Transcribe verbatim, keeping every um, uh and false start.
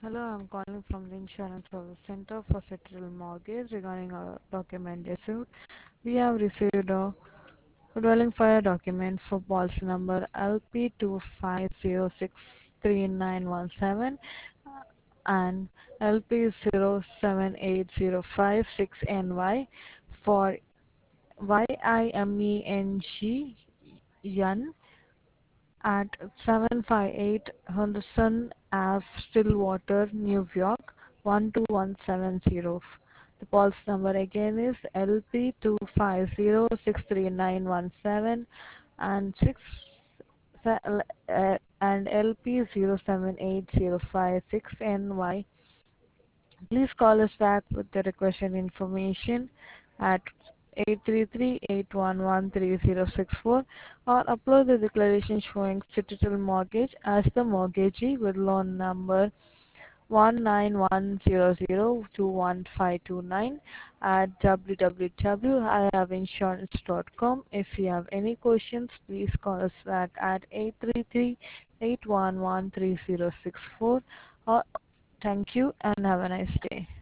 Hello, I'm calling from the Insurance Service Center for Settle Mortgage regarding a document issued. We have received a dwelling fire document for policy number L P two five zero six three nine one seven and L P zero seven eight zero five six N Y for Y I M E N G Yan at seven five eight Henderson Ave, Stillwater, New York one two one seven zero. The policy number again is L P two five zero six three nine one seven and six uh, and L P zero seven eight zero five six N Y. Please call us back with the requested information at eight three three, eight one one, three zero six four or upload the declaration showing Citadel Mortgage as the mortgagee with loan number one nine one zero zero two one five two nine at w w w dot i have insurance dot com. If you have any questions, please call us back at eight three three, eight one one, three zero six four. Or thank you and have a nice day.